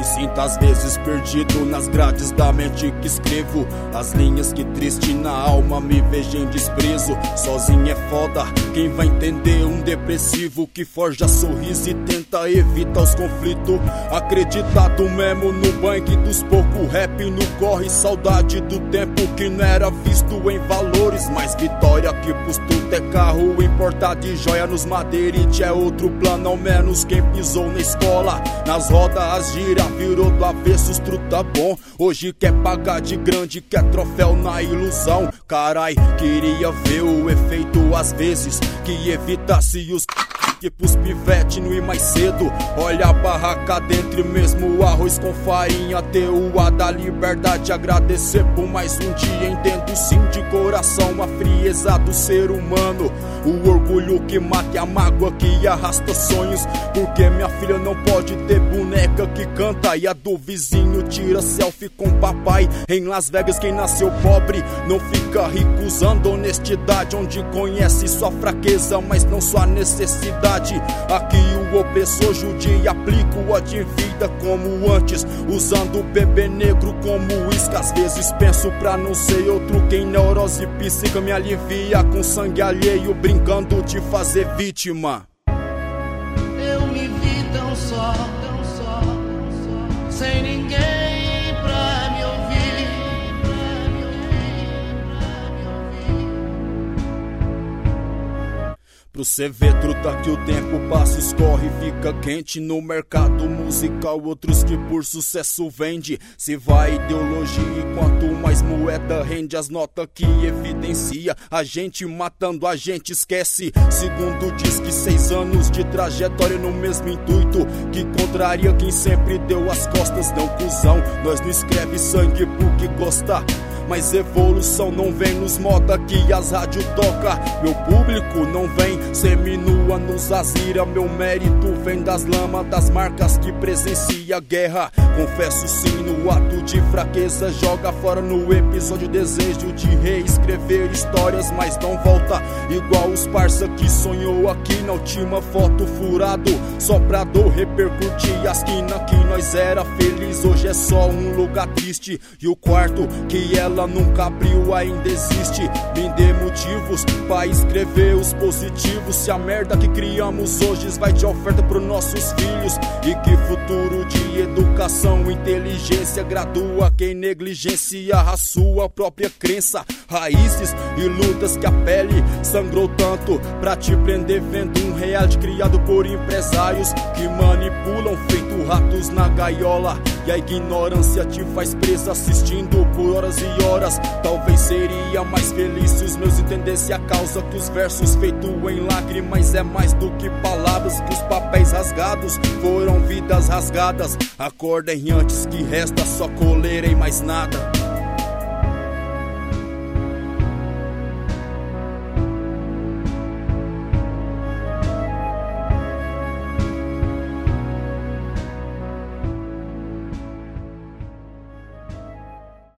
Me sinto às vezes perdido nas grades da mente que escrevo as linhas que triste na alma me vejo em desprezo. Sozinho é foda, quem vai entender um depressivo que forja sorriso e tenta evitar os conflitos. Acreditado mesmo no bang dos pouco rap no corre, saudade do tempo que não era visto em valores. Mas vitória que pros tudo é carro importado e joia nos madeirite é outro plano, ao menos quem pisou na escola. Nas rodas as gira virou do avesso, os truta bom. Hoje quer pagar de grande, quer troféu na ilusão. Carai, queria ver o efeito às vezes que evitasse os que pros pivete não ir mais cedo. Olha a barraca dentro mesmo o arroz com farinha. Ter o ar da liberdade, agradecer por mais um dia. Entendo sim de coração a frieza do ser humano, o orgulho que mata e a mágoa que arrasta sonhos. Porque minha filha não pode ter boneca que canta e a do vizinho tira selfie com papai. Em Las Vegas quem nasceu pobre não fica rico usando honestidade, onde conhece sua fraqueza mas não sua necessidade. Aqui o opressor judia e aplica o ódio em vida como antes, usando o bebê negro como isca. Às vezes penso pra não ser outro quem neurose psíquica me alivia com sangue alheio, brincando de fazer vítima. Eu me vi tão só, sem ninguém pra me ouvir. Pro cê ver, truta, que o tempo passa, escorre e fica quente. No mercado musical, outros que por sucesso vende. Se vai ideologia e quanto mais moeda rende, as notas que evidencia a gente matando, a gente esquece. Segundo diz que 6 anos de trajetória no mesmo intuito, que contraria quem sempre deu as costas. Não cuzão, nós não escreve sangue porque gosta, mas evolução não vem nos moda que as rádio toca. Meu público não vem seminua nos azira, meu mérito vem das lamas das marcas que presencia a guerra. Confesso sim no ato de fraqueza, joga fora no episódio desejo de reescrever histórias, mas não volta igual os parça que sonhou aqui na última foto furado, só pra dor repercutir as quina que nós era feliz. Hoje é só um lugar triste e o quarto que ela nunca abriu ainda existe. Me dê motivos pra escrever os positivos. Se a merda que criamos hoje vai de oferta pros nossos filhos, e que futuro de educação, inteligência gradua quem negligencia a sua própria crença. Raízes e lutas que a pele sangrou tanto pra te prender vendo um reality criado por empresários que manipulam feito ratos na gaiola. E a ignorância te faz presa assistindo por horas e horas. Talvez seria mais feliz se os meus entendessem a causa que os versos feitos em lágrimas é mais do que palavras, que os papéis rasgados foram vidas rasgadas. Acordem antes que resta só coleira e mais nada.